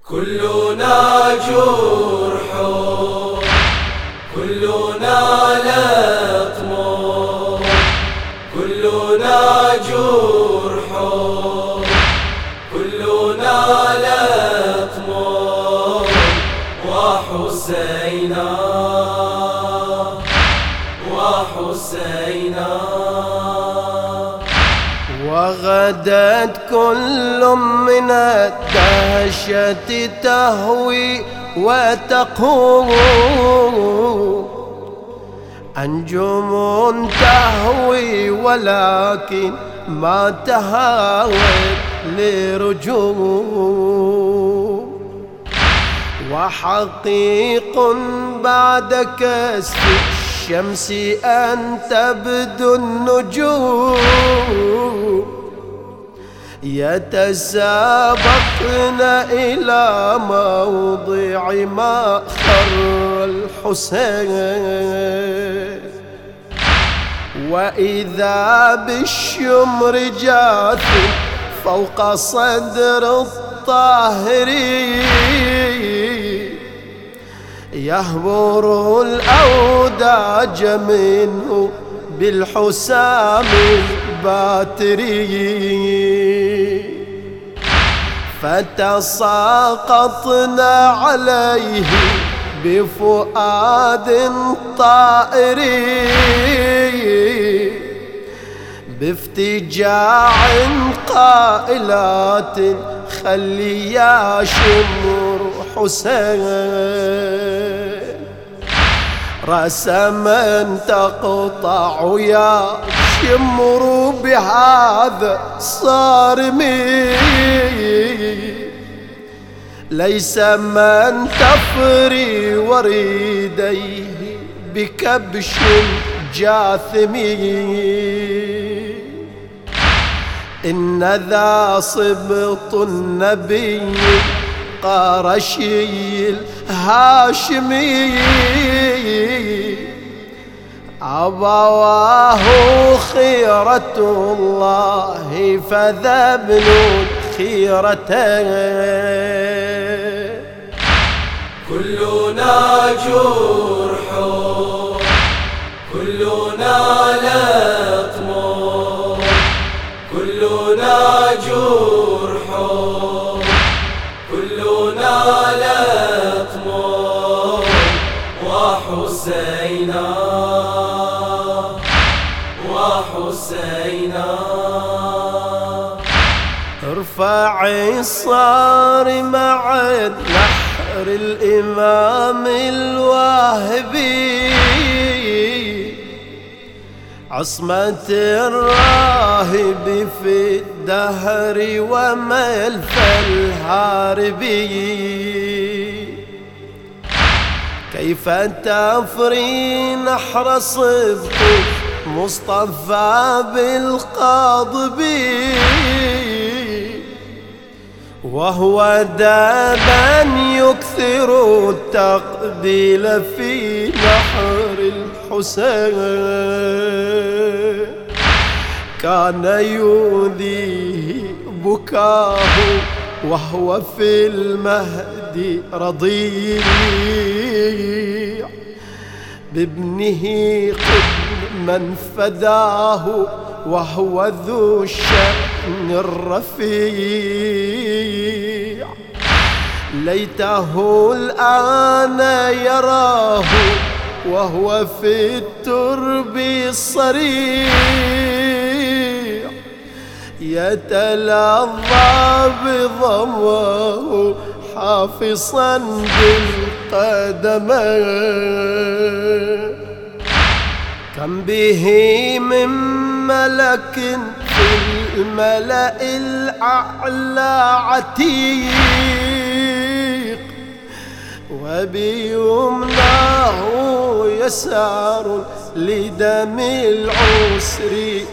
كلنا جرح، كلنا لطم، كلنا جرح، كلنا لطم، وحسينا وحسينا. وغدت كل من الدهشة تهوي وتقوم، أنجم تهوي ولكن ما تهاوت لرجوم، وحقيق بعد كسف الشمس أن تبدو النجوم، يتسابقن إلى موضع ما خر الحسين، وإذا بالشمر جاث فوق صدر الطاهر، يهبر الأوداج منه بالحسام الباتري، فتساقطنا عليه بفؤاد طائر، بافتجاع قائلات خلي يا شمر حسين، رأس من تقطع يا شمر بهذا صارمي، ليس من تفري وريديه بكبش جاثمي، إن ذا صبط النبي قرشي الهاشمي، أبواه خيرة الله فذا ابن خيرتين. كلنا جرح، كلنا لطم، كلنا جرح، كلنا لطم، وحسينا وحسينا. ارفع الصارم عن نحر الإمام الواهبي، عصمة الراهب في الدهر وملف الهاربي، كيف تفري نحر صدق مصطفى بالقاضب، وهو دابا يكثر التقبيل في نحر الحسين، كان يؤذيه بكاه وهو في المهد رضيع، بابنه من فداه وهو ذو الشأن الرفيع، ليته الآن يراه وهو في الترب الصريع، يتلظى بضمه حافصا بالقدمين، كم به من ملك في الملأ الأعلى عتيق، وبيمناه يسار لدم العسر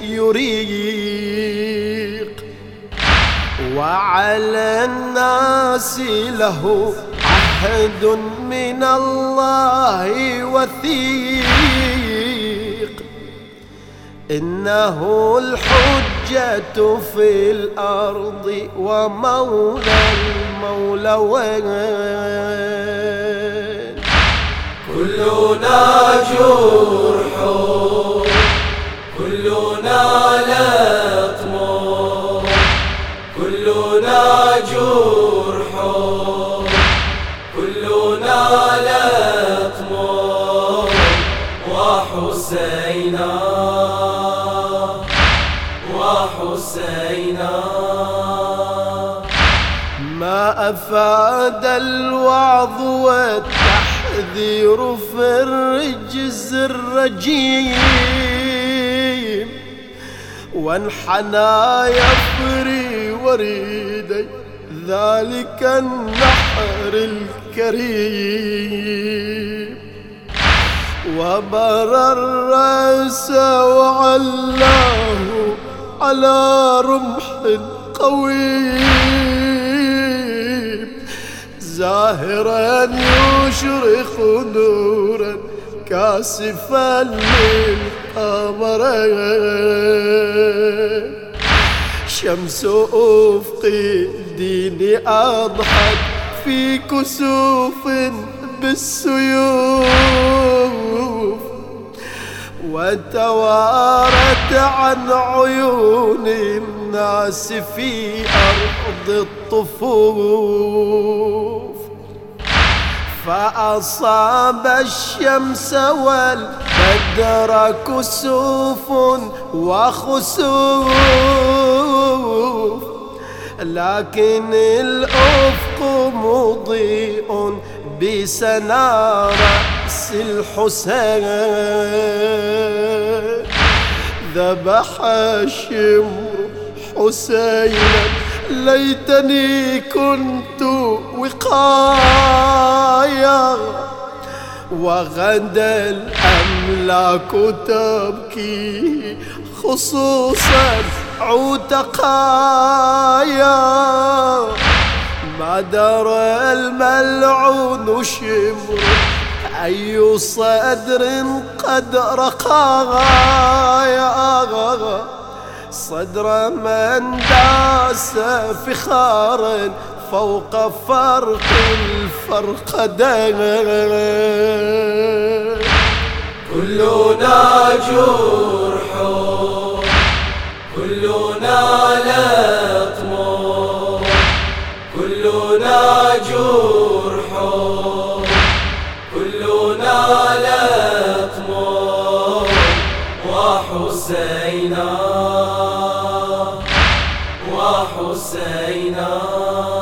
يريق، وعلى الناس له عهد من الله وثيق، إنه الحج الحجة في الأرض ومولى المولى وين؟ كلنا جرح كلنا لطم كلنا جرح كلنا لطم وحسينا وحسينا. ما أفاد الوعظ والتحذير في الرجز الرجيم وانحنى يفري وريدي ذلك النحر الكريم وبرى الرأس وعلاه على رمح قويم زاهرا يشرق نورا كاسفا للقمرين شمس أفق الدين أضحت في كسوف بالسيوف وتوارت عن عيون الناس في أرض الطفوف فأصاب الشمس والبدر كسوف وخسوف لكن الأفق مضيء بسنا رأس الحسين ذبح الشمر حسينا ليتني كنت وقايا وغدا الأملاك تبكي خصوصا عتقايا ما درى الملعون شمر أي صدر قد رقايا صدر من داس فخارا فوق فرق الفرقدين كلنا جرح كلنا لطم كلنا جرح كلنا لطم وحسينا وحسينا.